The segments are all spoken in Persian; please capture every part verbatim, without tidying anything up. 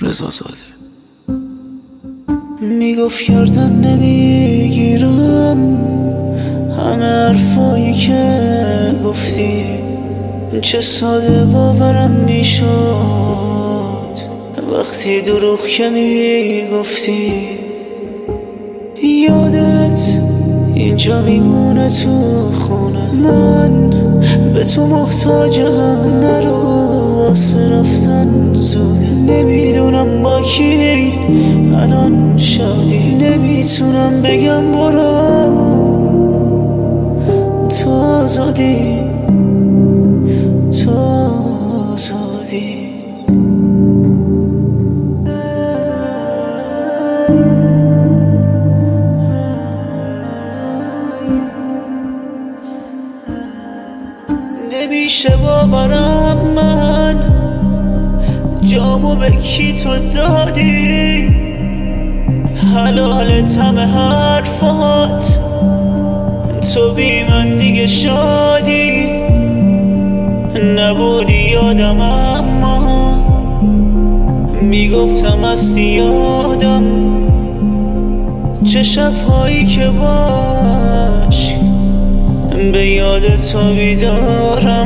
رضا زاده. میگفت کردن نمیگیرم همه حرفایی که گفتی، چه ساده باورم میشد وقتی دروغ که میگفتی. یادت اینجا میمونه تو خونه، من به تو محتاجم، نرو واسه رفتن زوده. نمیدونم با کی الان شادی، نمیتونم بگم برو تو آزادی، تو آزادی. نمیشه باورم من جامو به کی تو دادی، حلالت همه حرفات، تو بی من دیگه شادی. نبودی یادم اما میگفتم از یادم، چه شبهایی که باش به یاد تو بیدارم.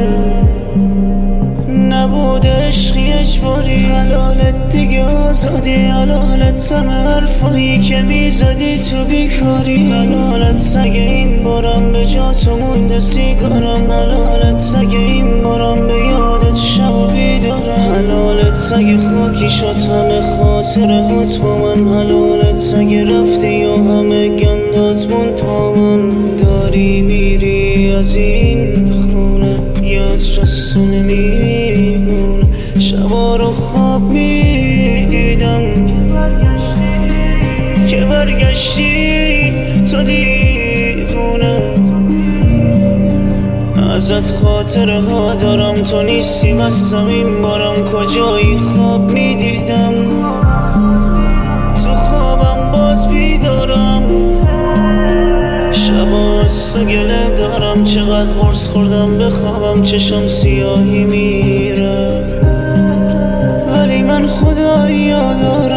نبود عشقی اجباری، حلالت دیگه آزادی، حلالت همه حرفایی که میزدی تو بیکاری، حلالت اگه این بارم به جا تو مونده سیگارم، حلالت اگه این بارم به یادت شب و بیدارم، حلالت اگه خاکی شد همه خاطرهات با من، حلالت اگه رفتی یا همه گندات مون پا من. داری میری از این خونه یاد رست و نمیمونه، شبا رو خواب میدیدم که برگشتی تو دیوونه. ازت خاطره ها دارم، تو نیستی بستم این بارم، کجایی خواب میدیدم تو خوابم باز بیدارم. شبا از تو گله دارم، چقدر قرص خوردم بخوابم چشم سیاهی میره، ولی من خدایی دارم